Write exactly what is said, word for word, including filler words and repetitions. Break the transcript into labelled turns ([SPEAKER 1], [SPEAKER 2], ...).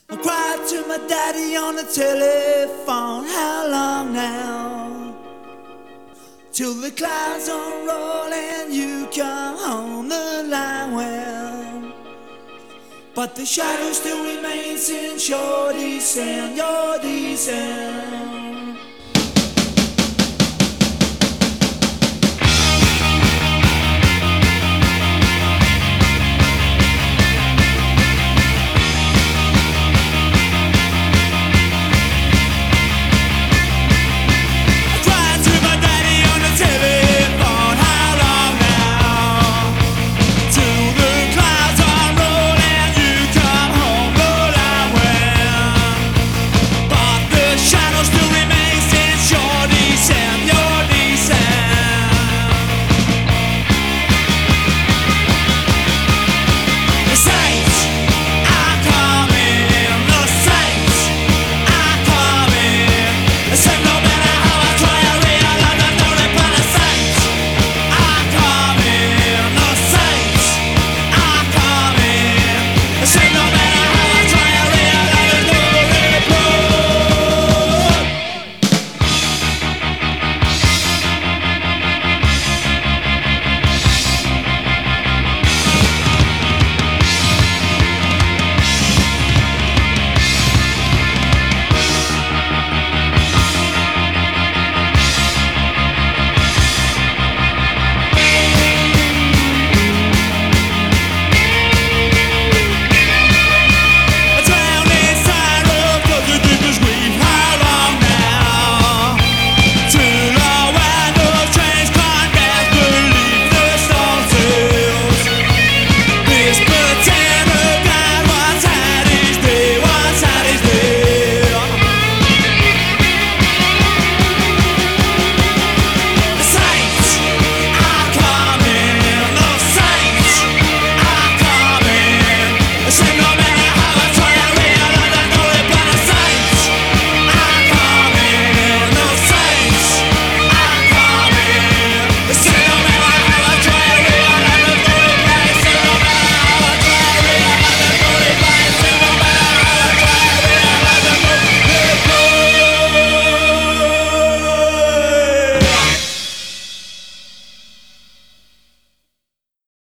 [SPEAKER 1] I cried to my daddy on the telephone. How long now? Till the clouds unroll and you come home the line well. But the shadow still remains in your descent, your descent.